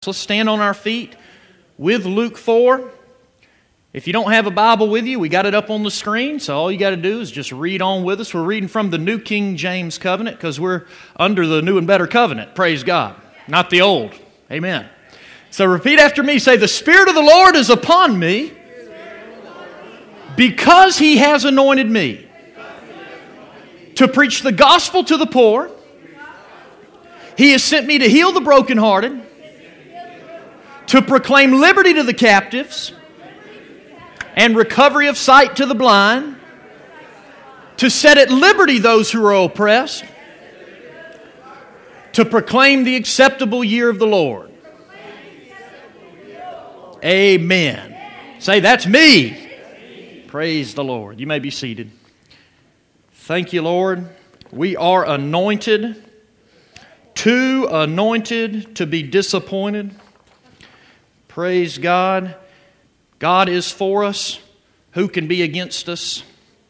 So let's stand on our feet with Luke 4. If you don't have a Bible with you, we got it up on the screen, so all you got to do is just read on with us. We're reading from the New King James Covenant because we're under the new and better covenant, praise God, not the old. Amen. So repeat after me, say, "The Spirit of the Lord is upon me because He has anointed me to preach the gospel to the poor. He has sent me to heal the brokenhearted, to proclaim liberty to the captives and recovery of sight to the blind, to set at liberty those who are oppressed, to proclaim the acceptable year of the Lord." Amen. Say, "That's me." Praise the Lord. You may be seated. Thank you, Lord. We are anointed, too anointed to be disappointed. Praise God. God is for us. Who can be against us?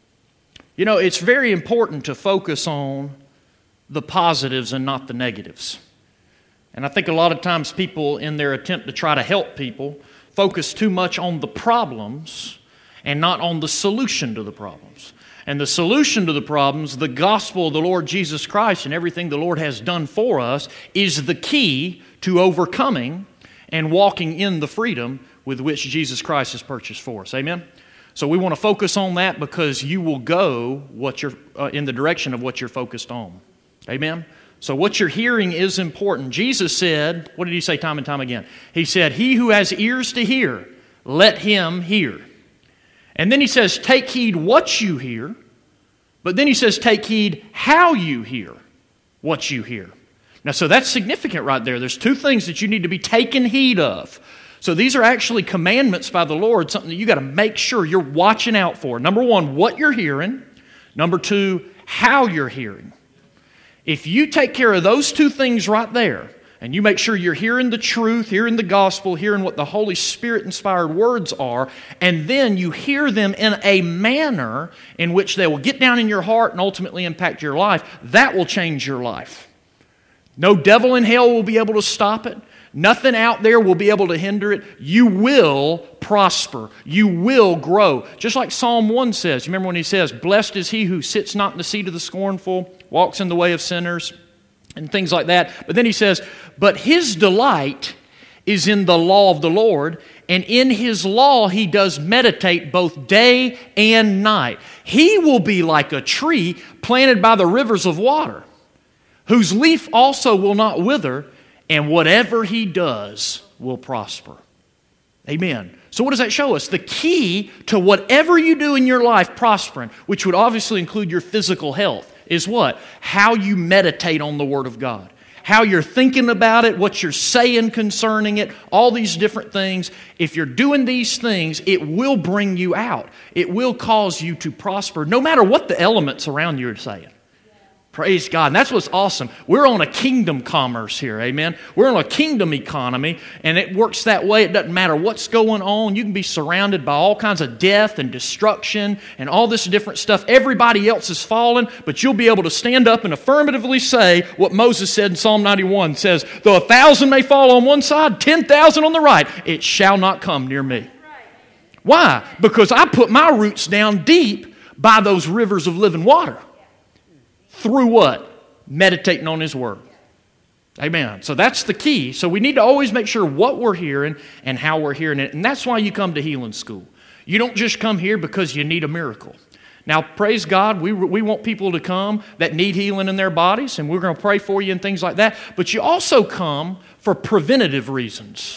You know, it's very important to focus on the positives and not the negatives. And I think a lot of times people, in their attempt to try to help people, focus too much on the problems and not on the solution to the problems. And the solution to the problems, the gospel of the Lord Jesus Christ and everything the Lord has done for us, is the key to overcoming and walking in the freedom with which Jesus Christ has purchased for us. Amen? So we want to focus on that because you will go in the direction of what you're focused on. Amen? So what you're hearing is important. Jesus said, what did He say time and time again? He said, "He who has ears to hear, let him hear." And then He says, "Take heed what you hear." But then He says, "Take heed how you hear what you hear." Now, so that's significant right there. There's two things that you need to be taking heed of. So these are actually commandments by the Lord, something that you got to make sure you're watching out for. Number one, what you're hearing. Number two, how you're hearing. If you take care of those two things right there, and you make sure you're hearing the truth, hearing the gospel, hearing what the Holy Spirit-inspired words are, and then you hear them in a manner in which they will get down in your heart and ultimately impact your life, that will change your life. No devil in hell will be able to stop it. Nothing out there will be able to hinder it. You will prosper. You will grow. Just like Psalm 1 says. You remember when he says, "Blessed is he who sits not in the seat of the scornful, walks in the way of sinners," and things like that. But then he says, "But his delight is in the law of the Lord, and in His law He does meditate both day and night. He will be like a tree planted by the rivers of water, whose leaf also will not wither, and whatever he does will prosper." Amen. So what does that show us? The key to whatever you do in your life prospering, which would obviously include your physical health, is what? How you meditate on the Word of God. How you're thinking about it, what you're saying concerning it, all these different things. If you're doing these things, it will bring you out. It will cause you to prosper, no matter what the elements around you are saying. Praise God. And that's what's awesome. We're on a kingdom commerce here, amen? We're on a kingdom economy, and it works that way. It doesn't matter what's going on. You can be surrounded by all kinds of death and destruction and all this different stuff. Everybody else is fallen, but you'll be able to stand up and affirmatively say what Moses said in Psalm 91, says, "Though 1,000 may fall on one side, 10,000 on the right, it shall not come near me." Why? Because I put my roots down deep by those rivers of living water. Through what? Meditating on His Word. Amen. So that's the key. So we need to always make sure what we're hearing and how we're hearing it. And that's why you come to healing school. You don't just come here because you need a miracle. Now, praise God, we want people to come that need healing in their bodies, and we're going to pray for you and things like that. But you also come for preventative reasons.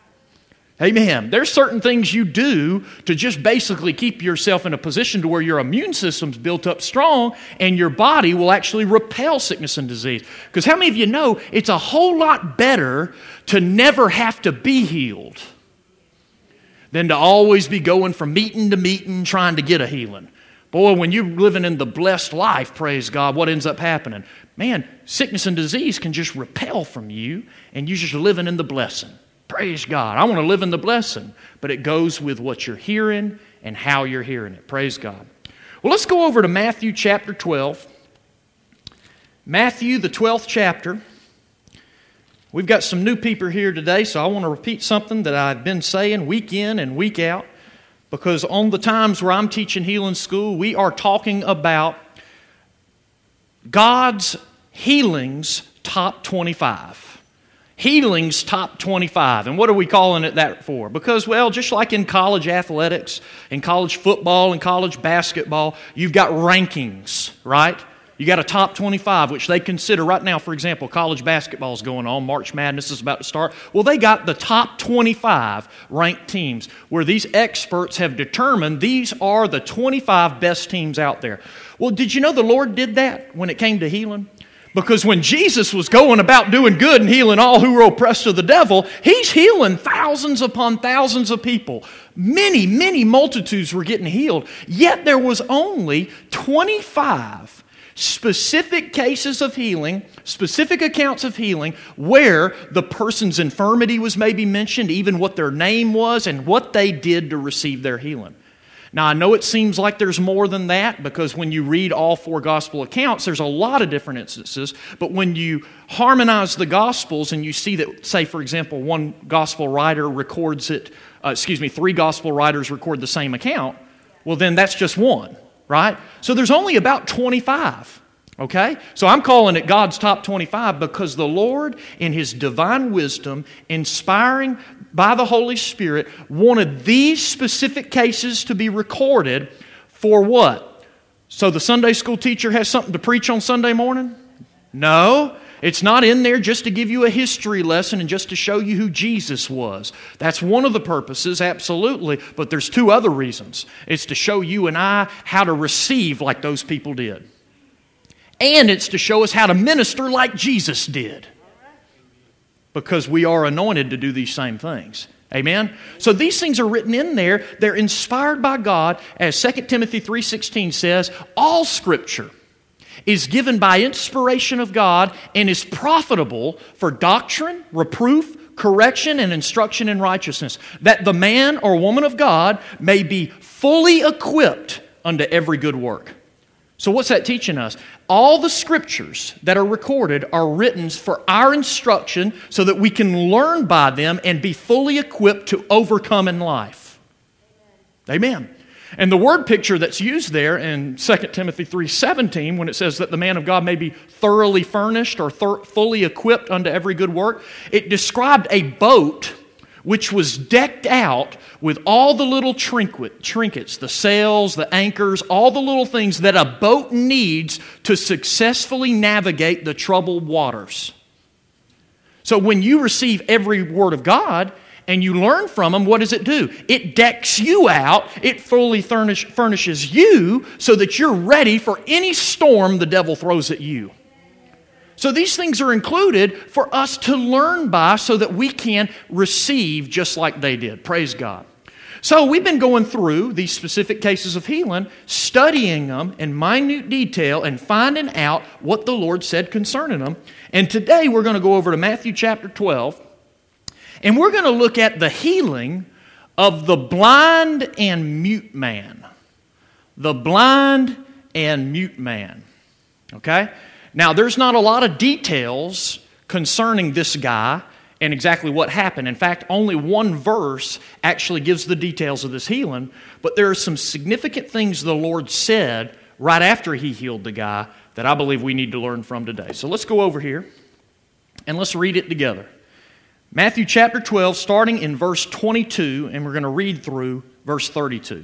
Amen. There's certain things you do to just basically keep yourself in a position to where your immune system's built up strong and your body will actually repel sickness and disease. Because how many of you know it's a whole lot better to never have to be healed than to always be going from meeting to meeting trying to get a healing? Boy, when you're living in the blessed life, praise God, what ends up happening? Man, sickness and disease can just repel from you and you're just living in the blessing. Praise God. I want to live in the blessing, but it goes with what you're hearing and how you're hearing it. Praise God. Well, let's go over to Matthew chapter 12. Matthew, the 12th chapter. We've got some new people here today, so I want to repeat something that I've been saying week in and week out, because on the times where I'm teaching healing school, we are talking about God's healings top 25. Healings top 25. And what are we calling it that for? Because, well, just like in college athletics, in college football, and college basketball, you've got rankings, right? You got a top 25, which they consider right now, for example, college basketball is going on. March Madness is about to start. Well, they got the top 25 ranked teams where these experts have determined these are the 25 best teams out there. Well, did you know the Lord did that when it came to healing? Because when Jesus was going about doing good and healing all who were oppressed of the devil, He's healing thousands upon thousands of people. Many, many multitudes were getting healed. Yet there was only 25 specific cases of healing, specific accounts of healing, where the person's infirmity was maybe mentioned, even what their name was, and what they did to receive their healing. Now, I know it seems like there's more than that, because when you read all 4 gospel accounts, there's a lot of different instances. But when you harmonize the gospels and you see that, say, for example, one gospel writer records it, 3 gospel writers record the same account, well, then that's just one, right? So there's only about 25, okay? So I'm calling it God's top 25 because the Lord, in His divine wisdom, inspiring by the Holy Spirit, wanted these specific cases to be recorded for what? So the Sunday school teacher has something to preach on Sunday morning? No. It's not in there just to give you a history lesson and just to show you who Jesus was. That's one of the purposes, absolutely, but there's 2 other reasons. It's to show you and I how to receive like those people did. And it's to show us how to minister like Jesus did. Because we are anointed to do these same things. Amen? So these things are written in there. They're inspired by God. As 2 Timothy 3:16 says, all Scripture is given by inspiration of God and is profitable for doctrine, reproof, correction, and instruction in righteousness, that the man or woman of God may be fully equipped unto every good work. So what's that teaching us? All the Scriptures that are recorded are written for our instruction so that we can learn by them and be fully equipped to overcome in life. Amen. And the word picture that's used there in 2 Timothy 3:17, when it says that the man of God may be thoroughly furnished or fully equipped unto every good work, it described a boat which was decked out with all the little trinkets, the sails, the anchors, all the little things that a boat needs to successfully navigate the troubled waters. So when you receive every word of God and you learn from them, what does it do? It decks you out. It fully furnishes you so that you're ready for any storm the devil throws at you. So these things are included for us to learn by so that we can receive just like they did. Praise God. So we've been going through these specific cases of healing, studying them in minute detail and finding out what the Lord said concerning them. And today we're going to go over to Matthew chapter 12, and we're going to look at the healing of the blind and mute man. The blind and mute man. Okay? Now, there's not a lot of details concerning this guy and exactly what happened. In fact, only one verse actually gives the details of this healing, but there are some significant things the Lord said right after He healed the guy that I believe we need to learn from today. So let's go over here and let's read it together. Matthew chapter 12, starting in verse 22, and we're going to read through verse 32.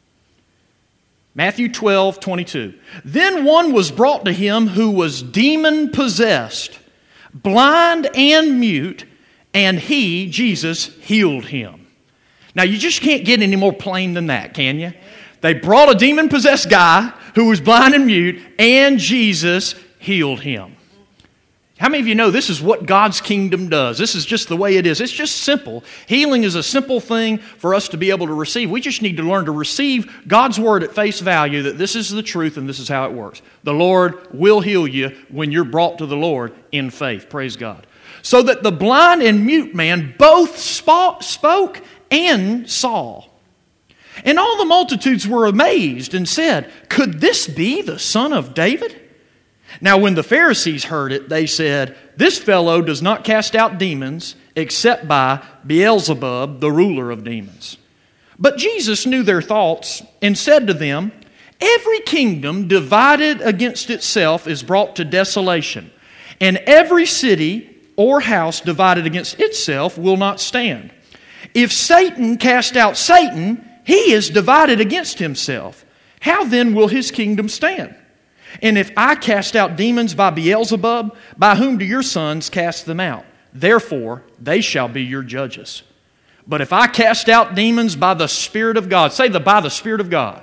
Matthew 12:22. Then one was brought to Him who was demon-possessed, blind and mute, and He, Jesus, healed him. Now, you just can't get any more plain than that, can you? They brought a demon-possessed guy who was blind and mute, and Jesus healed him. How many of you know this is what God's kingdom does? This is just the way it is. It's just simple. Healing is a simple thing for us to be able to receive. We just need to learn to receive God's word at face value, that this is the truth and this is how it works. The Lord will heal you when you're brought to the Lord in faith. Praise God. So that the blind and mute man both spoke and saw. And all the multitudes were amazed and said, "Could this be the son of David?" Now when the Pharisees heard it, they said, "This fellow does not cast out demons except by Beelzebub, the ruler of demons." But Jesus knew their thoughts and said to them, "Every kingdom divided against itself is brought to desolation, and every city or house divided against itself will not stand. If Satan cast out Satan, he is divided against himself. How then will his kingdom stand? And if I cast out demons by Beelzebub, by whom do your sons cast them out? Therefore, they shall be your judges. But if I cast out demons by the Spirit of God," say by the Spirit of God,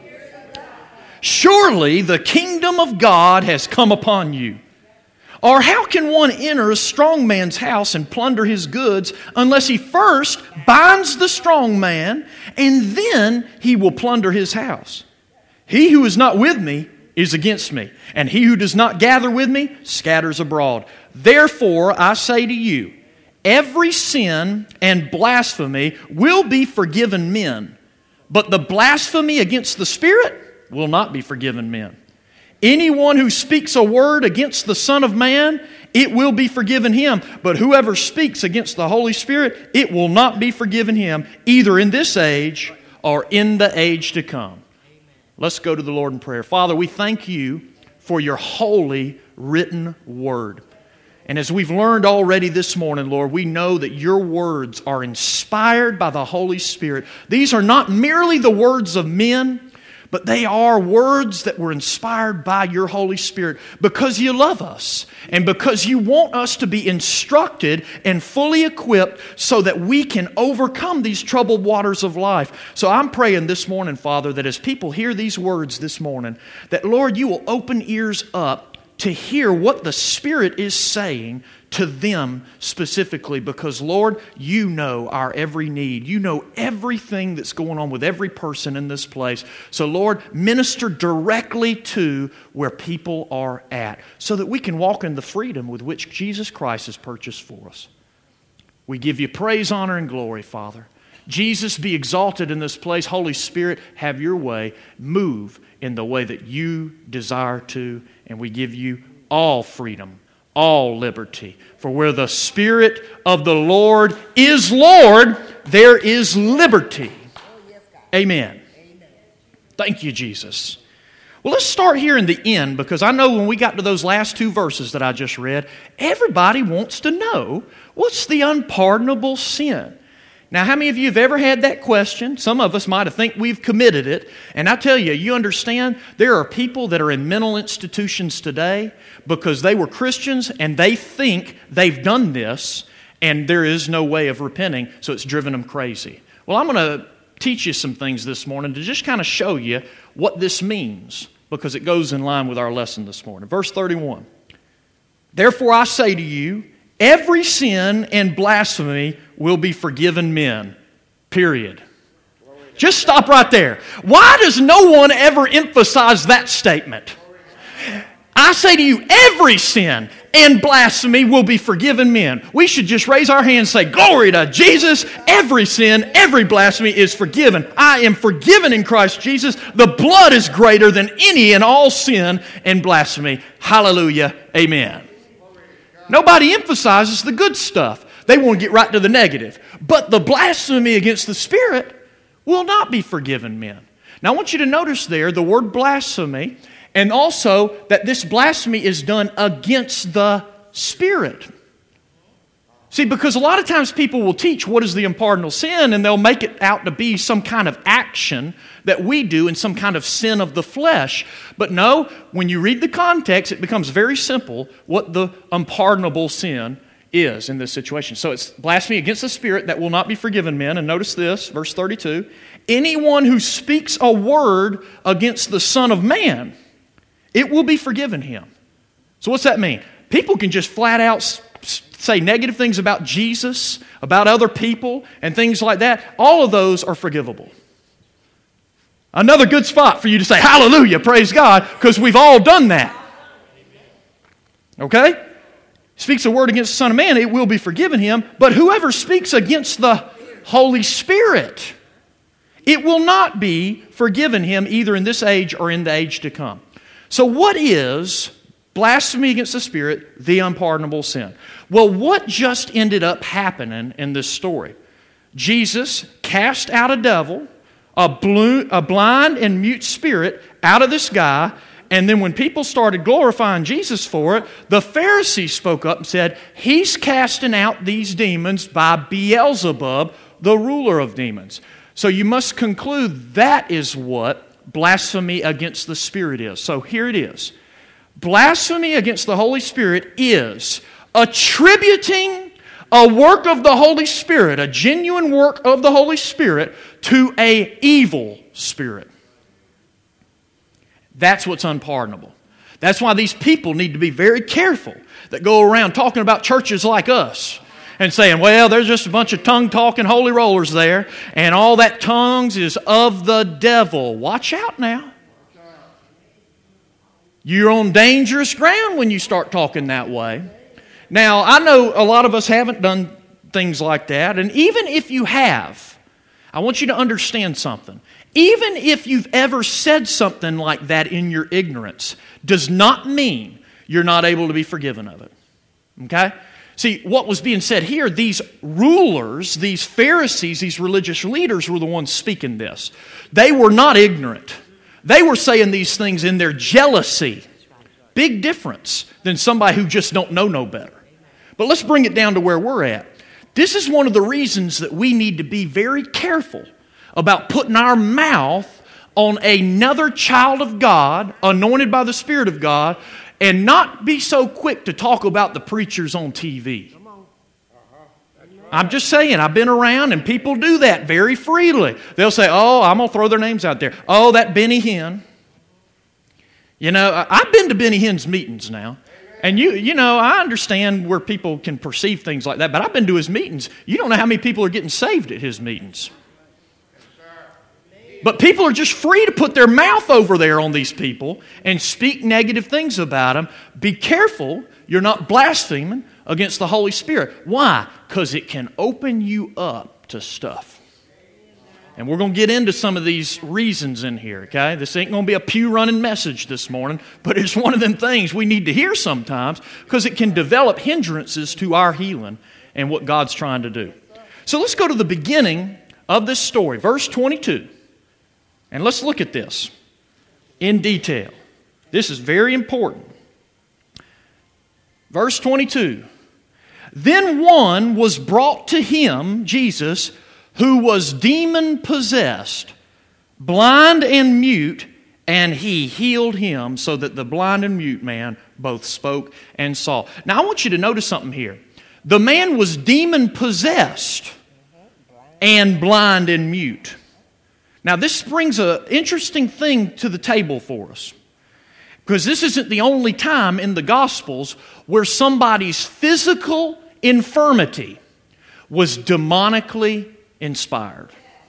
"surely the kingdom of God has come upon you. Or how can one enter a strong man's house and plunder his goods unless he first binds the strong man, and then he will plunder his house? He who is not with me is against me, and he who does not gather with me scatters abroad. Therefore I say to you, every sin and blasphemy will be forgiven men, but the blasphemy against the Spirit will not be forgiven men. Anyone who speaks a word against the Son of Man, it will be forgiven him. But whoever speaks against the Holy Spirit, it will not be forgiven him, either in this age or in the age to come." Let's go to the Lord in prayer. Father, we thank you for your holy written word. And as we've learned already this morning, Lord, we know that your words are inspired by the Holy Spirit. These are not merely the words of men, but they are words that were inspired by your Holy Spirit because you love us and because you want us to be instructed and fully equipped so that we can overcome these troubled waters of life. So I'm praying this morning, Father, that as people hear these words this morning, that, Lord, you will open ears up to hear what the Spirit is saying to them specifically, because, Lord, you know our every need. You know everything that's going on with every person in this place. So, Lord, minister directly to where people are at so that we can walk in the freedom with which Jesus Christ has purchased for us. We give you praise, honor, and glory, Father. Jesus, be exalted in this place. Holy Spirit, have your way. Move in the way that you desire to, and we give you all freedom, all liberty. For where the Spirit of the Lord is Lord, there is liberty. Amen. Thank you, Jesus. Well, let's start here in the end, because I know when we got to those last two verses that I just read, everybody wants to know, what's the unpardonable sin? Now, how many of you have ever had that question? Some of us might have think we've committed it. And I tell you, you understand, there are people that are in mental institutions today because they were Christians and they think they've done this and there is no way of repenting, so it's driven them crazy. Well, I'm going to teach you some things this morning to just kind of show you what this means, because it goes in line with our lesson this morning. Verse 31. Therefore I say to you, every sin and blasphemy will be forgiven men. Period. Just stop right there. Why does no one ever emphasize that statement? I say to you, every sin and blasphemy will be forgiven men. We should just raise our hands and say, glory to Jesus. Every sin, every blasphemy is forgiven. I am forgiven in Christ Jesus. The blood is greater than any and all sin and blasphemy. Hallelujah. Amen. Nobody emphasizes the good stuff. They want to get right to the negative. But the blasphemy against the Spirit will not be forgiven men. Now I want you to notice there the word blasphemy, and also that this blasphemy is done against the Spirit. See, because a lot of times people will teach what is the unpardonable sin, and they'll make it out to be some kind of action that we do in some kind of sin of the flesh. But no, when you read the context, it becomes very simple what the unpardonable sin is in this situation. So it's blasphemy against the Spirit that will not be forgiven men. And notice this, verse 32. Anyone who speaks a word against the Son of Man, it will be forgiven him. So what's that mean? People can just flat out say negative things about Jesus, about other people, and things like that. All of those are forgivable. Another good spot for you to say, hallelujah, praise God, because we've all done that. Okay? Speaks a word against the Son of Man, it will be forgiven him. But whoever speaks against the Holy Spirit, it will not be forgiven him either in this age or in the age to come. So what is Blasphemy against the Spirit, the unpardonable sin. Well, what just ended up happening in this story? Jesus cast out a devil, a blind and mute spirit out of this guy, and then when people started glorifying Jesus for it, the Pharisees spoke up and said, he's casting out these demons by Beelzebub, the ruler of demons. So you must conclude that is what blasphemy against the Spirit is. So here it is. Blasphemy against the Holy Spirit is attributing a work of the Holy Spirit, a genuine work of the Holy Spirit, to an evil spirit. That's what's unpardonable. That's why these people need to be very careful that go around talking about churches like us and saying, well, there's just a bunch of tongue-talking holy rollers there, and all that tongues is of the devil. Watch out now. You're on dangerous ground when you start talking that way. Now, I know a lot of us haven't done things like that, and even if you have, I want you to understand something. Even if you've ever said something like that in your ignorance, does not mean you're not able to be forgiven of it. Okay? See, what was being said here, these rulers, these Pharisees, these religious leaders were the ones speaking this. They were not ignorant. They were saying these things in their jealousy. Big difference than somebody who just don't know no better. But let's bring it down to where we're at. This is one of the reasons that we need to be very careful about putting our mouth on another child of God, anointed by the Spirit of God, and not be so quick to talk about the preachers on TV. I'm just saying, I've been around and people do that very freely. They'll say, oh, I'm going to throw their names out there. Oh, that Benny Hinn. You know, I've been to Benny Hinn's meetings now. And you know, I understand where people can perceive things like that, but I've been to his meetings. You don't know how many people are getting saved at his meetings. But people are just free to put their mouth over there on these people and speak negative things about them. Be careful you're not blaspheming against the Holy Spirit. Why? Because it can open you up to stuff. And we're going to get into some of these reasons in here, okay? This ain't going to be a pew-running message this morning, but it's one of them things we need to hear sometimes because it can develop hindrances to our healing and what God's trying to do. So let's go to the beginning of this story, verse 22. And let's look at this in detail. This is very important. Verse 22. Then one was brought to him, Jesus, who was demon-possessed, blind and mute, and he healed him so that the blind and mute man both spoke and saw. Now I want you to notice something here. The man was demon-possessed and blind and mute. Now this brings an interesting thing to the table for us. Because this isn't the only time in the Gospels where somebody's physical infirmity was demonically inspired.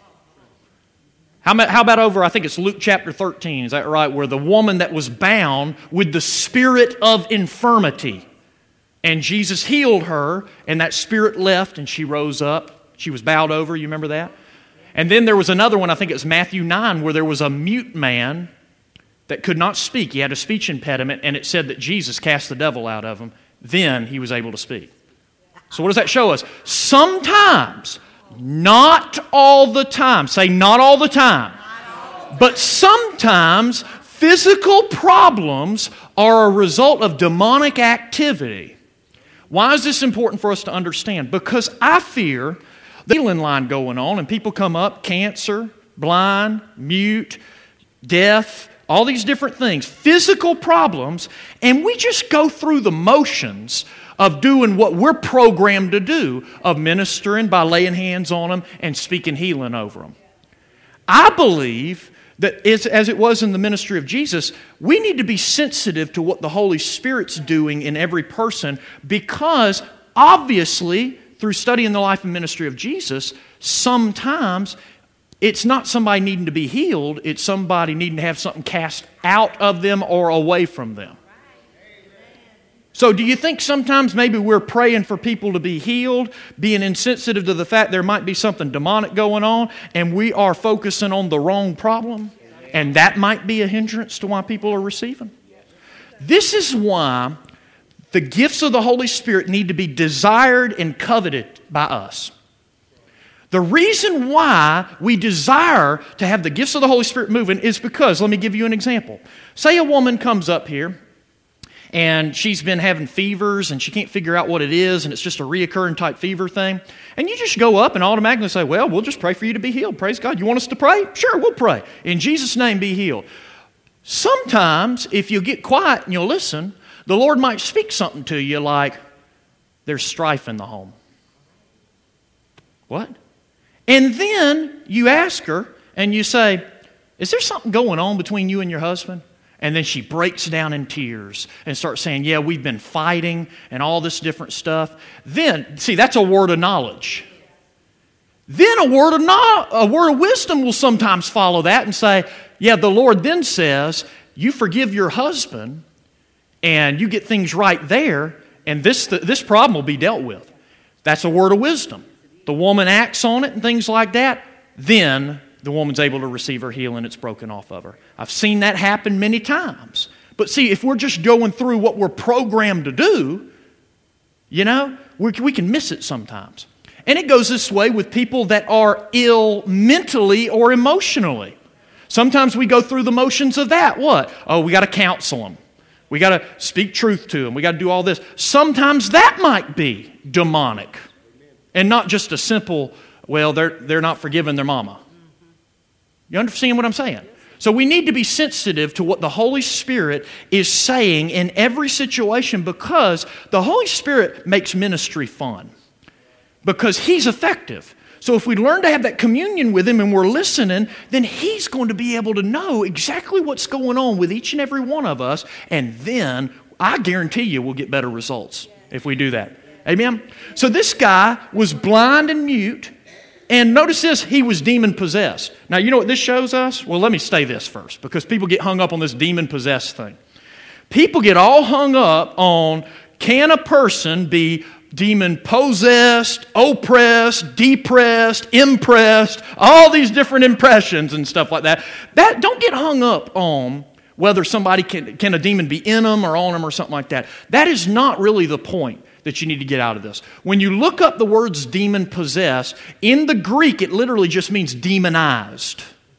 How about over, I think it's Luke chapter 13, is that right? Where the woman that was bound with the spirit of infirmity. And Jesus healed her, and that spirit left, and she rose up. She was bowed over, you remember that? And then there was another one, I think it's Matthew 9, where there was a mute man that could not speak. He had a speech impediment, and it said that Jesus cast the devil out of him. Then he was able to speak. So what does that show us? Sometimes, not all the time, say not all the time, but sometimes physical problems are a result of demonic activity. Why is this important for us to understand? Because I fear the healing line going on, and people come up, cancer, blind, mute, deaf, all these different things, physical problems, and we just go through the motions of doing what we're programmed to do, of ministering by laying hands on them and speaking healing over them. I believe that as it was in the ministry of Jesus, we need to be sensitive to what the Holy Spirit's doing in every person, because obviously, through studying the life and ministry of Jesus, sometimes it's not somebody needing to be healed, it's somebody needing to have something cast out of them or away from them. So do you think sometimes maybe we're praying for people to be healed, being insensitive to the fact there might be something demonic going on, and we are focusing on the wrong problem? And that might be a hindrance to why people are receiving. This is why the gifts of the Holy Spirit need to be desired and coveted by us. The reason why we desire to have the gifts of the Holy Spirit moving is because, let me give you an example. Say a woman comes up here and she's been having fevers and she can't figure out what it is and it's just a reoccurring type fever thing. And you just go up and automatically say, well, we'll just pray for you to be healed. Praise God. You want us to pray? Sure, we'll pray. In Jesus' name, be healed. Sometimes, if you get quiet and you'll listen, the Lord might speak something to you like, there's strife in the home. What? And then you ask her and you say, is there something going on between you and your husband? And then she breaks down in tears and starts saying, yeah, we've been fighting and all this different stuff. Then, see, that's a word of knowledge. Then a word of wisdom will sometimes follow that and say, yeah, the Lord then says, you forgive your husband and you get things right there, and this problem will be dealt with. That's a word of wisdom. The woman acts on it and things like that, then the woman's able to receive her healing. It's broken off of her. I've seen that happen many times. But see, if we're just going through what we're programmed to do, we can miss it sometimes. And it goes this way with people that are ill mentally or emotionally. Sometimes we go through the motions of that. What? Oh, we got to counsel them. We got to speak truth to them. We got to do all this. Sometimes that might be demonic. And not just a simple, well, they're not forgiving their mama. You understand what I'm saying? So we need to be sensitive to what the Holy Spirit is saying in every situation, because the Holy Spirit makes ministry fun. Because He's effective. So if we learn to have that communion with Him and we're listening, then He's going to be able to know exactly what's going on with each and every one of us. And then I guarantee you we'll get better results if we do that. Amen? So this guy was blind and mute. And notice this, he was demon-possessed. Now, you know what this shows us? Well, let me say this first, because people get hung up on this demon-possessed thing. People get all hung up on, can a person be demon-possessed, oppressed, depressed, impressed, all these different impressions and stuff like that. Don't get hung up on whether somebody can a demon be in them or on them or something like that. That is not really the point that you need to get out of this. When you look up the words demon-possessed, in the Greek it literally just means demonized.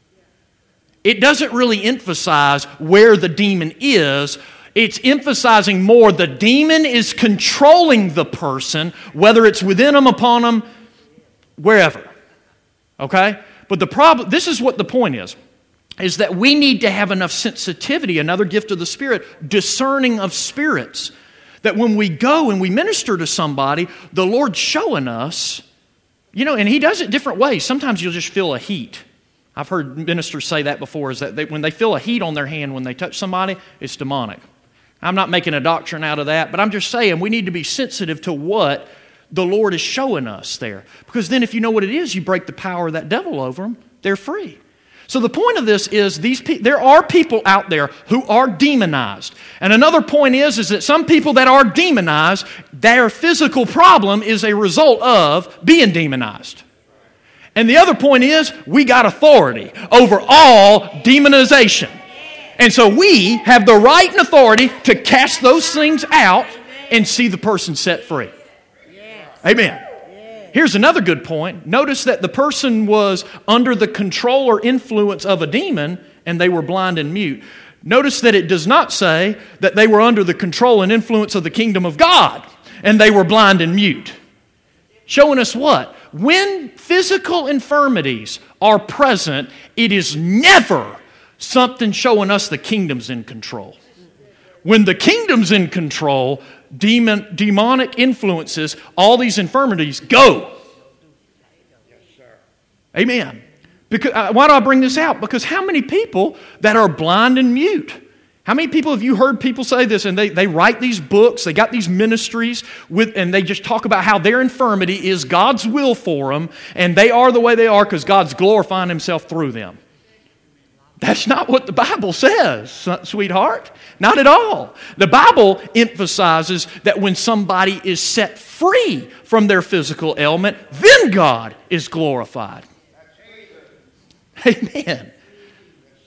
It doesn't really emphasize where the demon is. It's emphasizing more the demon is controlling the person, whether it's within them, upon them, wherever. Okay? But the problem, this is what the point is that we need to have enough sensitivity, another gift of the Spirit, discerning of spirits, that when we go and we minister to somebody, the Lord's showing us, and He does it different ways. Sometimes you'll just feel a heat. I've heard ministers say that before, is that when they feel a heat on their hand when they touch somebody, it's demonic. I'm not making a doctrine out of that, but I'm just saying we need to be sensitive to what the Lord is showing us there. Because then if you know what it is, you break the power of that devil over them, they're free. So the point of this is there are people out there who are demonized. And another point is that some people that are demonized, their physical problem is a result of being demonized. And the other point is we got authority over all demonization. And so we have the right and authority to cast those things out and see the person set free. Amen. Here's another good point. Notice that the person was under the control or influence of a demon and they were blind and mute. Notice that it does not say that they were under the control and influence of the kingdom of God and they were blind and mute. Showing us what? When physical infirmities are present, it is never something showing us the kingdom's in control. When the kingdom's in control, demonic influences, all these infirmities go. Yes, sir. Amen. Because, why do I bring this out? Because how many people that are blind and mute? How many people have you heard people say this and they write these books, they got these ministries, and they just talk about how their infirmity is God's will for them and they are the way they are because God's glorifying Himself through them. That's not what the Bible says, sweetheart. Not at all. The Bible emphasizes that when somebody is set free from their physical ailment, then God is glorified. Amen.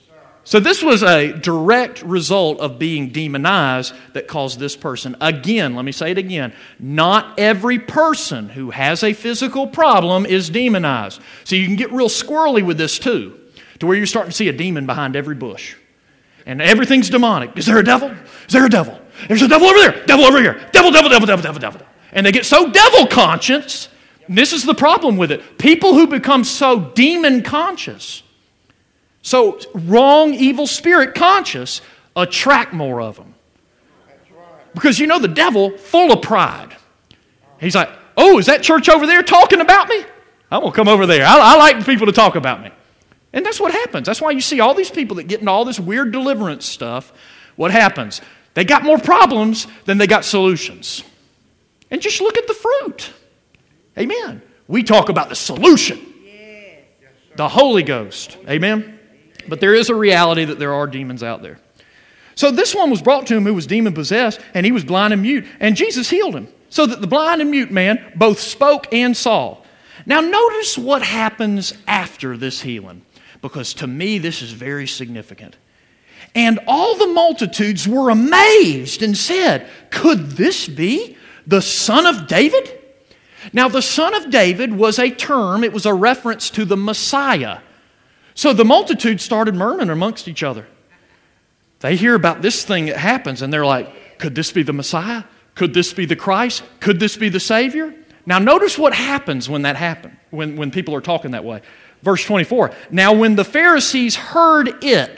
So this was a direct result of being demonized that caused this person. Again, let me say it again. Not every person who has a physical problem is demonized. So you can get real squirrely with this too, to where you're starting to see a demon behind every bush. And everything's demonic. Is there a devil? Is there a devil? There's a devil over there. Devil over here. Devil, devil, devil, devil, devil, devil. And they get so devil conscious. This is the problem with it. People who become so demon conscious, so wrong, evil spirit conscious, attract more of them. Because you know the devil, full of pride. He's like, oh, is that church over there talking about me? I'm going to come over there. I like people to talk about me. And that's what happens. That's why you see all these people that get into all this weird deliverance stuff. What happens? They got more problems than they got solutions. And just look at the fruit. Amen. We talk about the solution. The Holy Ghost. Amen. But there is a reality that there are demons out there. So this one was brought to him who was demon-possessed, and he was blind and mute. And Jesus healed him, so that the blind and mute man both spoke and saw. Now notice what happens after this healing, because to me this is very significant. And all the multitudes were amazed and said, could this be the Son of David? Now the Son of David was a term, it was a reference to the Messiah. So the multitude started murmuring amongst each other. They hear about this thing that happens and they're like, could this be the Messiah? Could this be the Christ? Could this be the Savior? Now notice what happens when that happens, when people are talking that way. Verse 24, now when the Pharisees heard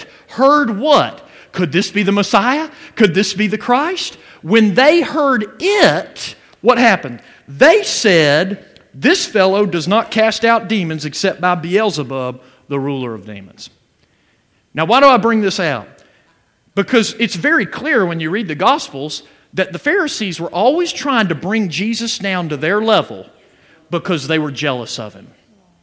what? Could this be the Messiah? Could this be the Christ? When they heard it, what happened? They said, this fellow does not cast out demons except by Beelzebub, the ruler of demons. Now, why do I bring this out? Because it's very clear when you read the Gospels that the Pharisees were always trying to bring Jesus down to their level because they were jealous of him.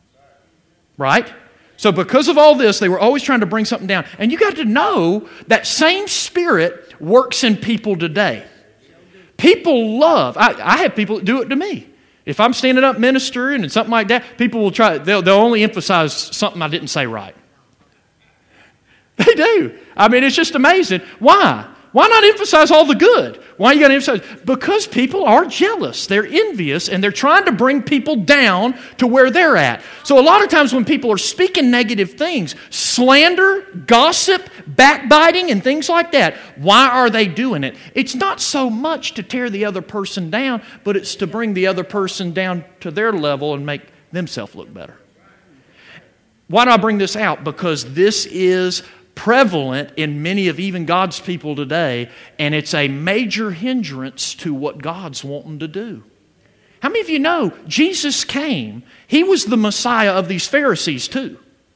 Right? So because of all this, they were always trying to bring something down. And you got to know that same spirit works in people today. People love, I have people that do it to me. If I'm standing up ministering and something like that, people will try, they'll only emphasize something I didn't say right. They do. I mean, it's just amazing. Why? Why not emphasize all the good? Why you got to emphasize? Because people are jealous. They're envious, and they're trying to bring people down to where they're at. So a lot of times when people are speaking negative things, slander, gossip, backbiting, and things like that, why are they doing it? It's not so much to tear the other person down, but it's to bring the other person down to their level and make themselves look better. Why do I bring this out? Because this is prevalent in many of even God's people today, and it's a major hindrance to what God's wanting to do. How many of you know Jesus came, He was the Messiah of these Pharisees too.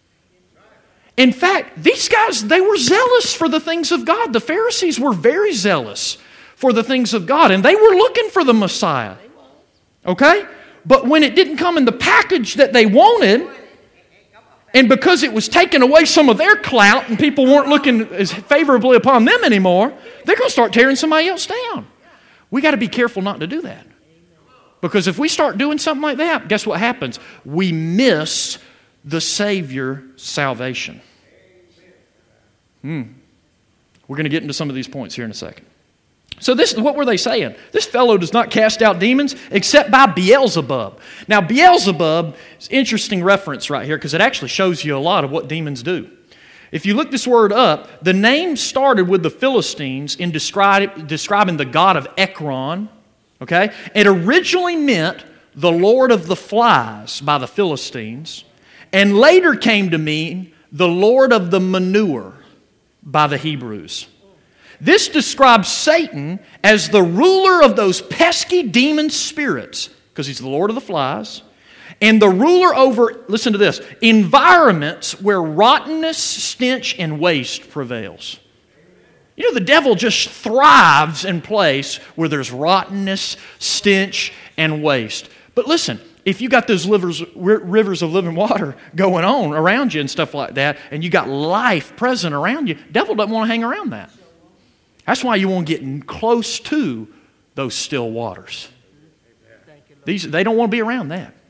In fact, these guys, they were zealous for the things of God. The Pharisees were very zealous for the things of God, and they were looking for the Messiah. Okay? But when it didn't come in the package that they wanted, and because it was taking away some of their clout and people weren't looking as favorably upon them anymore, they're going to start tearing somebody else down. We got to be careful not to do that. Because if we start doing something like that, guess what happens? We miss the Savior's salvation. We're going to get into some of these points here in a second. So what were they saying? This fellow does not cast out demons except by Beelzebub. Now Beelzebub is an interesting reference right here because it actually shows you a lot of what demons do. If you look this word up, the name started with the Philistines in describing the god of Ekron. Okay? It originally meant the Lord of the Flies by the Philistines, and later came to mean the Lord of the Manure by the Hebrews. This describes Satan as the ruler of those pesky demon spirits, because he's the Lord of the Flies, and the ruler over, listen to this, environments where rottenness, stench, and waste prevails. You know, the devil just thrives in place where there's rottenness, stench, and waste. But listen, if you got those rivers of living water going on around you and stuff like that, and you got life present around you, the devil doesn't want to hang around that. That's why you want to get close to those still waters. They don't want to be around that.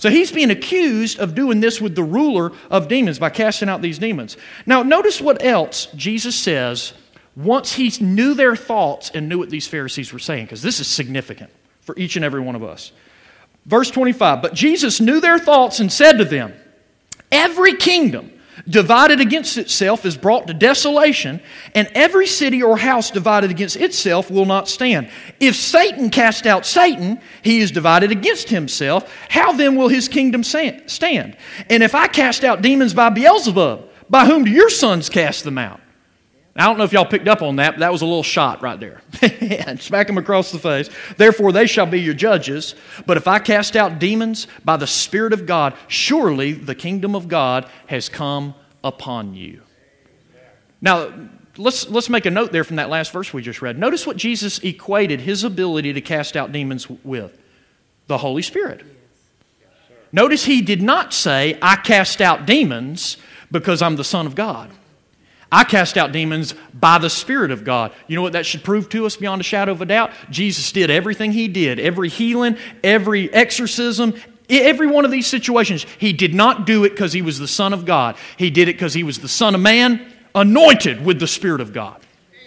So he's being accused of doing this with the ruler of demons by casting out these demons. Now notice what else Jesus says once he knew their thoughts and knew what these Pharisees were saying, because this is significant for each and every one of us. Verse 25, but Jesus knew their thoughts and said to them, every kingdom divided against itself is brought to desolation, and every city or house divided against itself will not stand. If Satan cast out Satan, he is divided against himself. How then will his kingdom stand? And if I cast out demons by Beelzebub, by whom do your sons cast them out? I don't know if y'all picked up on that, but that was a little shot right there. Smack them across the face. Therefore they shall be your judges. But if I cast out demons by the Spirit of God, surely the kingdom of God has come upon you. Now, let's make a note there from that last verse we just read. Notice what Jesus equated his ability to cast out demons with. The Holy Spirit. Notice he did not say, I cast out demons because I'm the Son of God. I cast out demons by the Spirit of God. You know what that should prove to us beyond a shadow of a doubt? Jesus did everything he did. Every healing, every exorcism, every one of these situations. He did not do it because he was the Son of God. He did it because he was the Son of Man, anointed with the Spirit of God.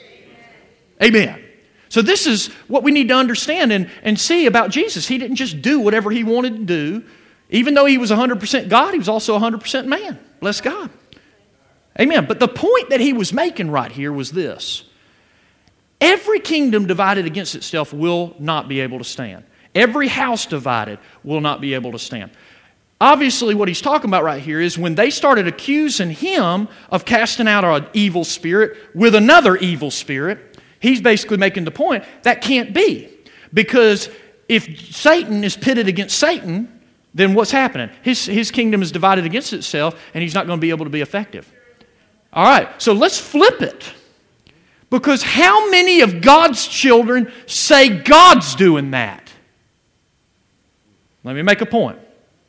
Amen. So this is what we need to understand and see about Jesus. He didn't just do whatever he wanted to do. Even though he was 100% God, he was also 100% man. Bless God. Amen. But the point that he was making right here was this. Every kingdom divided against itself will not be able to stand. Every house divided will not be able to stand. Obviously, what he's talking about right here is when they started accusing him of casting out an evil spirit with another evil spirit, he's basically making the point that can't be. Because if Satan is pitted against Satan, then what's happening? His kingdom is divided against itself, and he's not going to be able to be effective. All right, so let's flip it. Because how many of God's children say God's doing that? Let me make a point.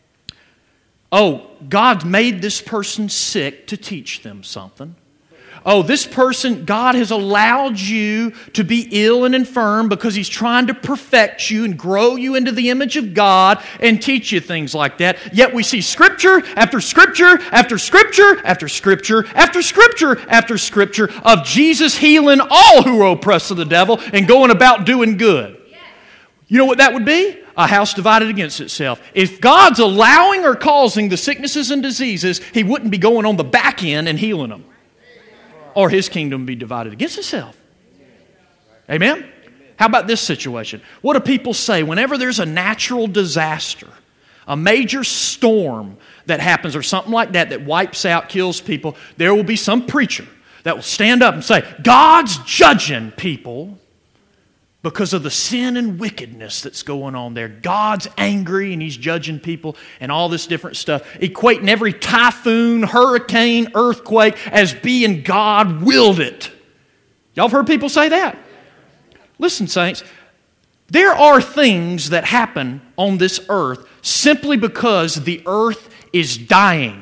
Oh, God made this person sick to teach them something. Oh, this person, God has allowed you to be ill and infirm because He's trying to perfect you and grow you into the image of God and teach you things like that. Yet we see Scripture after Scripture after Scripture after Scripture after Scripture after Scripture of Jesus healing all who are oppressed of the devil and going about doing good. You know what that would be? A house divided against itself. If God's allowing or causing the sicknesses and diseases, He wouldn't be going on the back end and healing them. Or His kingdom be divided against itself. Amen? How about this situation? What do people say whenever there's a natural disaster, a major storm that happens or something like that wipes out, kills people, there will be some preacher that will stand up and say, God's judging people because of the sin and wickedness that's going on there. God's angry and He's judging people and all this different stuff. Equating every typhoon, hurricane, earthquake as being God willed it. Y'all have heard people say that? Listen, saints, there are things that happen on this earth simply because the earth is dying.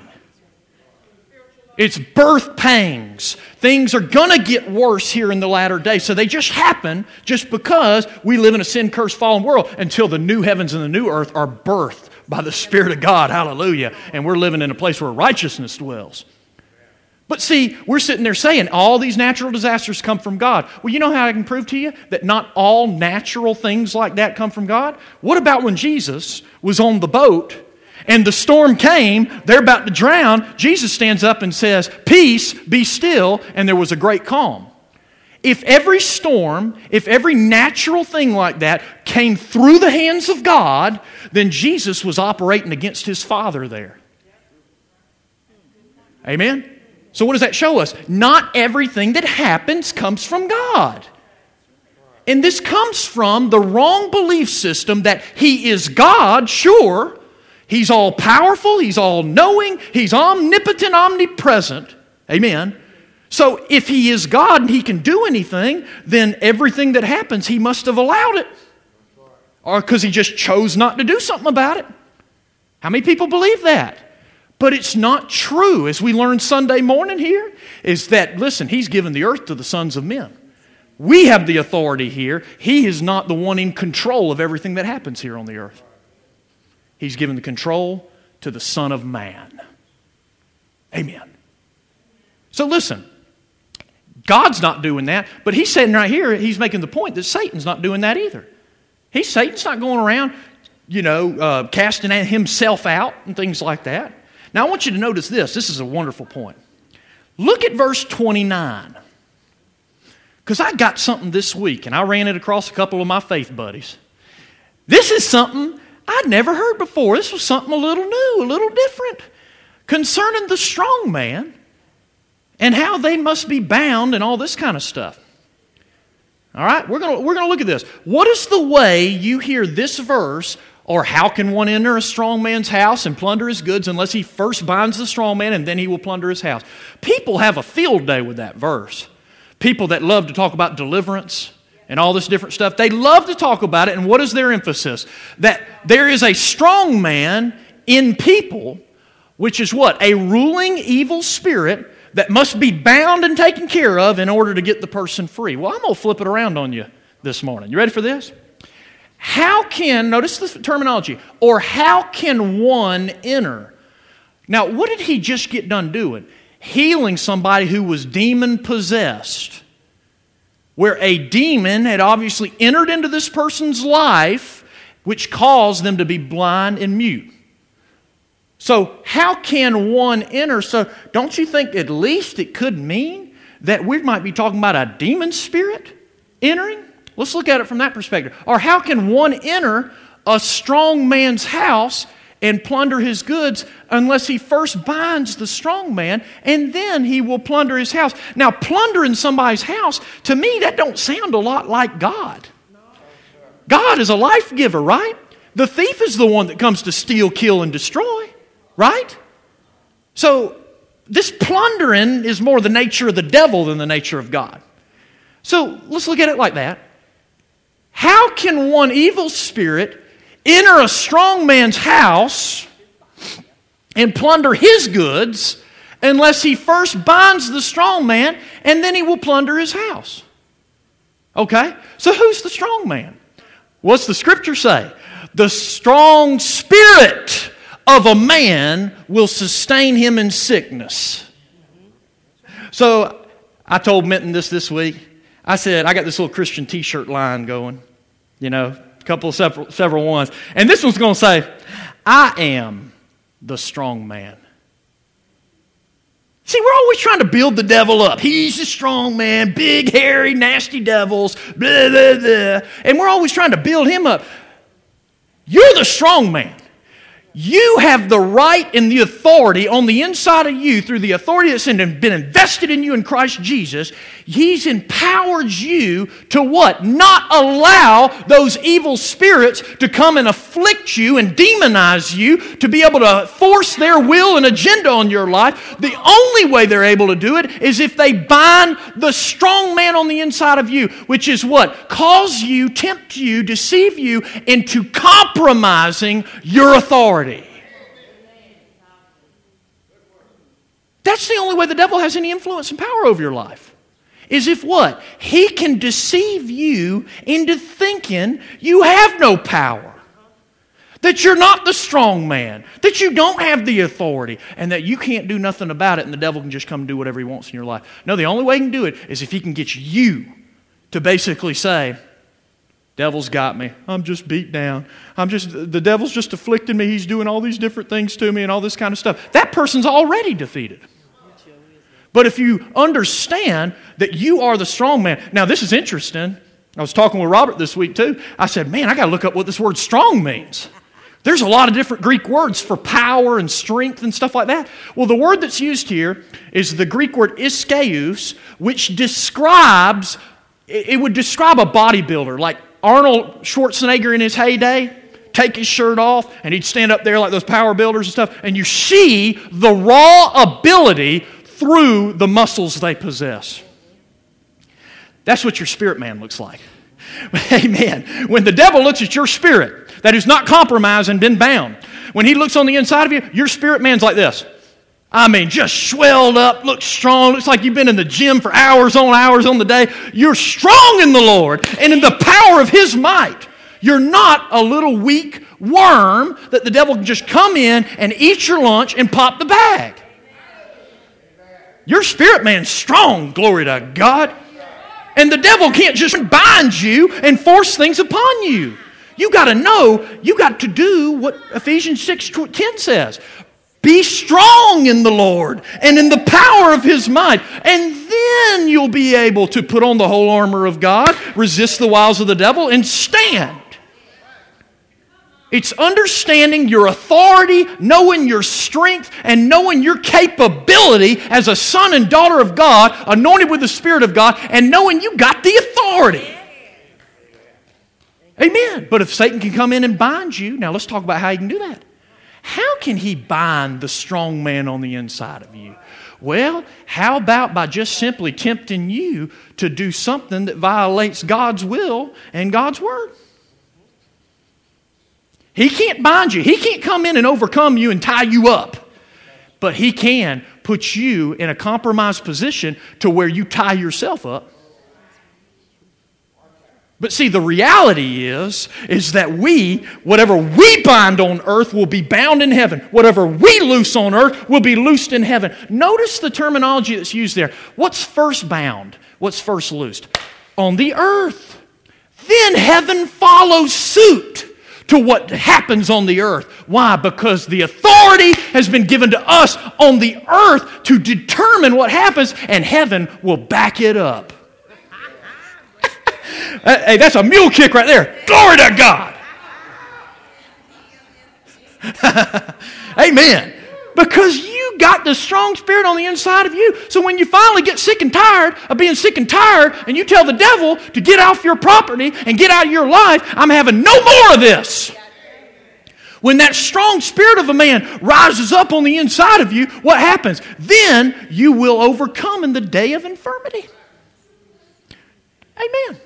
It's birth pangs. Things are going to get worse here in the latter days. So they just happen just because we live in a sin-cursed fallen world until the new heavens and the new earth are birthed by the Spirit of God. Hallelujah. And we're living in a place where righteousness dwells. But see, we're sitting there saying all these natural disasters come from God. Well, you know how I can prove to you that not all natural things like that come from God? What about when Jesus was on the boat and the storm came, they're about to drown, Jesus stands up and says, peace, be still, and there was a great calm. If every storm, if every natural thing like that came through the hands of God, then Jesus was operating against His Father there. Amen? So what does that show us? Not everything that happens comes from God. And this comes from the wrong belief system that He is God, sure. He's all powerful, He's all knowing, He's omnipotent, omnipresent. Amen. So if He is God and He can do anything, then everything that happens, He must have allowed it. Or because He just chose not to do something about it. How many people believe that? But it's not true. As we learned Sunday morning here, is that, listen, He's given the earth to the sons of men. We have the authority here. He is not the one in control of everything that happens here on the earth. He's given the control to the Son of Man. Amen. So listen, God's not doing that, but he's saying right here, he's making the point that Satan's not doing that either. Satan's not going around, casting himself out and things like that. Now I want you to notice this. This is a wonderful point. Look at verse 29. Because I got something this week, and I ran it across a couple of my faith buddies. This is something I'd never heard before. This was something a little new, a little different, concerning the strong man and how they must be bound and all this kind of stuff. All right, we're going to look at this. What is the way you hear this verse, or how can one enter a strong man's house and plunder his goods unless he first binds the strong man and then he will plunder his house? People have a field day with that verse. People that love to talk about deliverance and all this different stuff, they love to talk about it, and what is their emphasis? That there is a strong man in people, which is what? A ruling evil spirit that must be bound and taken care of in order to get the person free. Well, I'm going to flip it around on you this morning. You ready for this? Notice the terminology, or how can one enter? Now, what did he just get done doing? Healing somebody who was demon-possessed, where a demon had obviously entered into this person's life, which caused them to be blind and mute. So how can one enter? So don't you think at least it could mean that we might be talking about a demon spirit entering? Let's look at it from that perspective. Or how can one enter a strong man's house and plunder his goods unless he first binds the strong man and then he will plunder his house? Now, plundering somebody's house, to me, that don't sound a lot like God. God is a life giver, right? The thief is the one that comes to steal, kill, and destroy. Right? So, this plundering is more the nature of the devil than the nature of God. So, let's look at it like that. How can one evil spirit enter a strong man's house and plunder his goods unless he first binds the strong man and then he will plunder his house? Okay? So, who's the strong man? What's the scripture say? The strong spirit of a man will sustain him in sickness. So I told Minton this week. I said, I got this little Christian t-shirt line going. A couple of several ones. And this one's going to say, I am the strong man. See, we're always trying to build the devil up. He's the strong man, big, hairy, nasty devils, blah, blah, blah. And we're always trying to build him up. You're the strong man. You have the right and the authority on the inside of you through the authority that's been invested in you in Christ Jesus. He's empowered you to what? Not allow those evil spirits to come and afflict you and demonize you, to be able to force their will and agenda on your life. The only way they're able to do it is if they bind the strong man on the inside of you, which is what? Cause you, tempt you, deceive you into compromising your authority. That's the only way the devil has any influence and power over your life. Is if what? He can deceive you into thinking you have no power. That you're not the strong man. That you don't have the authority. And that you can't do nothing about it and the devil can just come and do whatever he wants in your life. No, the only way he can do it is if he can get you to basically say, devil's got me. I'm just beat down. The devil's just afflicting me. He's doing all these different things to me and all this kind of stuff. That person's already defeated. But if you understand that you are the strong man. Now, this is interesting. I was talking with Robert this week too. I said, man, I got to look up what this word strong means. There's a lot of different Greek words for power and strength and stuff like that. Well, the word that's used here is the Greek word ischaios, which describes, it would describe a bodybuilder, like Arnold Schwarzenegger in his heyday. Take his shirt off and he'd stand up there like those power builders and stuff, and you see the raw ability through the muscles they possess. That's what your spirit man looks like. Amen. When the devil looks at your spirit that is not compromised and been bound, when he looks on the inside of you, your spirit man's like this. I mean, just swelled up, looks strong, looks like you've been in the gym for hours on the day. You're strong in the Lord and in the power of His might. You're not a little weak, worm that the devil can just come in and eat your lunch and pop the bag. Your spirit man's strong, glory to God. And the devil can't just bind you and force things upon you. You got to know, you got to do what Ephesians 6:10 says. Be strong in the Lord and in the power of His might. And then you'll be able to put on the whole armor of God, resist the wiles of the devil, and stand. It's understanding your authority, knowing your strength, and knowing your capability as a son and daughter of God, anointed with the Spirit of God, and knowing you got the authority. Amen. But if Satan can come in and bind you, now let's talk about how he can do that. How can he bind the strong man on the inside of you? Well, how about by just simply tempting you to do something that violates God's will and God's word? He can't bind you. He can't come in and overcome you and tie you up. But he can put you in a compromised position to where you tie yourself up. But see, the reality is that whatever we bind on earth will be bound in heaven. Whatever we loose on earth will be loosed in heaven. Notice the terminology that's used there. What's first bound? What's first loosed? On the earth. Then heaven follows suit to what happens on the earth. Why? Because the authority has been given to us on the earth to determine what happens, and heaven will back it up. Hey, that's a mule kick right there. Glory to God. Amen. Because you got the strong spirit on the inside of you. So when you finally get sick and tired of being sick and tired, and you tell the devil to get off your property and get out of your life, I'm having no more of this. When that strong spirit of a man rises up on the inside of you, what happens? Then you will overcome in the day of infirmity. Amen.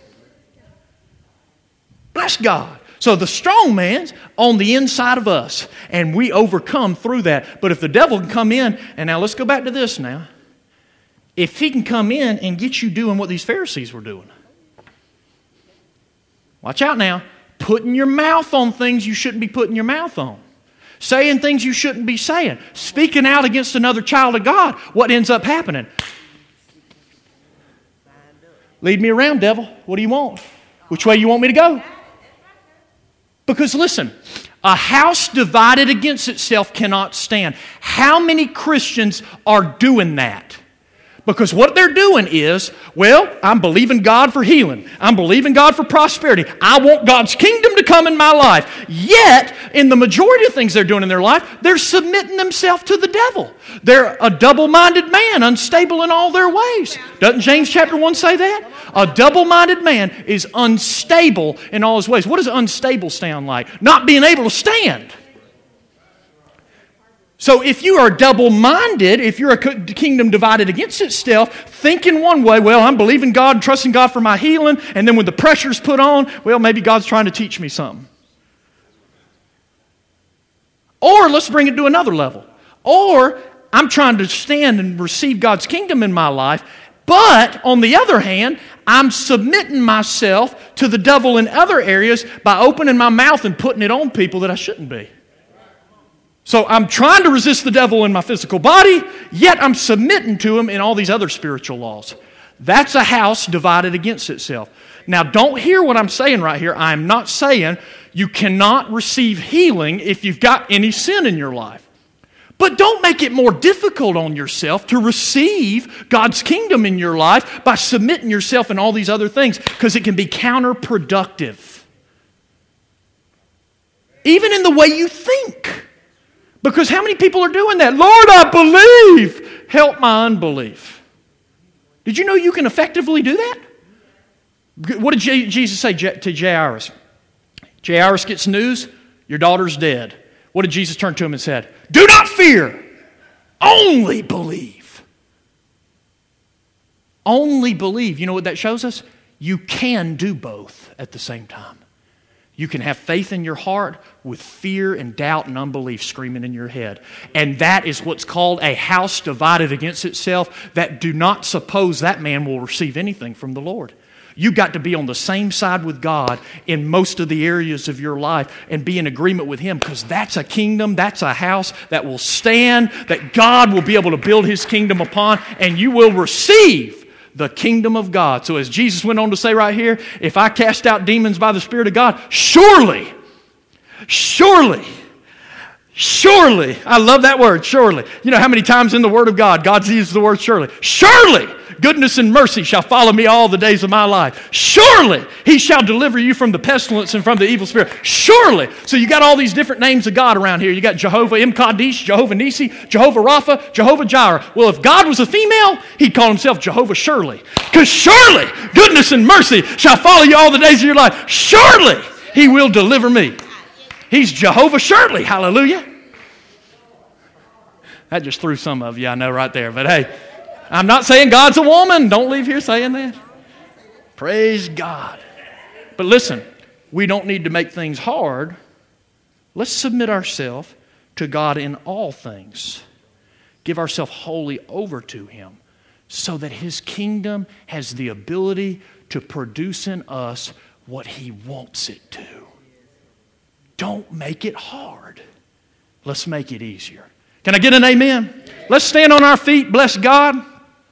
Bless God. So the strong man's on the inside of us, and we overcome through that. But if the devil can come in, and now let's go back to this now. If he can come in and get you doing what these Pharisees were doing. Watch out now. Putting your mouth on things you shouldn't be putting your mouth on. Saying things you shouldn't be saying. Speaking out against another child of God. What ends up happening? Lead me around, devil. What do you want? Which way you want me to go? Because listen, a house divided against itself cannot stand. How many Christians are doing that? Because what they're doing is, well, I'm believing God for healing. I'm believing God for prosperity. I want God's kingdom to come in my life. Yet, in the majority of things they're doing in their life, they're submitting themselves to the devil. They're a double-minded man, unstable in all their ways. Doesn't James chapter 1 say that? A double-minded man is unstable in all his ways. What does unstable sound like? Not being able to stand. So if you are double-minded, if you're a kingdom divided against itself, thinking one way, well, I'm believing God and trusting God for my healing, and then when the pressure's put on, well, maybe God's trying to teach me something. Or let's bring it to another level. Or I'm trying to stand and receive God's kingdom in my life, but on the other hand, I'm submitting myself to the devil in other areas by opening my mouth and putting it on people that I shouldn't be. So I'm trying to resist the devil in my physical body, yet I'm submitting to him in all these other spiritual laws. That's a house divided against itself. Now, don't hear what I'm saying right here. I'm not saying you cannot receive healing if you've got any sin in your life. But don't make it more difficult on yourself to receive God's kingdom in your life by submitting yourself in all these other things, because it can be counterproductive. Even in the way you think. Because how many people are doing that? Lord, I believe. Help my unbelief. Did you know you can effectively do that? What did Jesus say to Jairus? Jairus gets news, your daughter's dead. What did Jesus turn to him and said? Do not fear, only believe. Only believe. You know what that shows us? You can do both at the same time. You can have faith in your heart with fear and doubt and unbelief screaming in your head. And that is what's called a house divided against itself, that do not suppose that man will receive anything from the Lord. You got to be on the same side with God in most of the areas of your life and be in agreement with Him, because that's a kingdom, that's a house that will stand, that God will be able to build His kingdom upon, and you will receive the kingdom of God. So as Jesus went on to say right here, if I cast out demons by the Spirit of God, surely, I love that word, surely. You know how many times in the Word of God, God uses the word surely. Surely, goodness and mercy shall follow me all the days of my life. Surely, He shall deliver you from the pestilence and from the evil spirit. Surely. So you got all these different names of God around here. You got Jehovah M'Kaddesh, Jehovah Nisi, Jehovah Rapha, Jehovah Jireh. Well, if God was a female, He'd call Himself Jehovah Surely. Because surely, goodness and mercy shall follow you all the days of your life. Surely, He will deliver me. He's Jehovah Surely. Hallelujah. That just threw some of you, I know, right there. But hey, I'm not saying God's a woman. Don't leave here saying that. Praise God. But listen, we don't need to make things hard. Let's submit ourselves to God in all things. Give ourselves wholly over to Him so that His kingdom has the ability to produce in us what He wants it to. Don't make it hard. Let's make it easier. Can I get an amen? Let's stand on our feet. Bless God.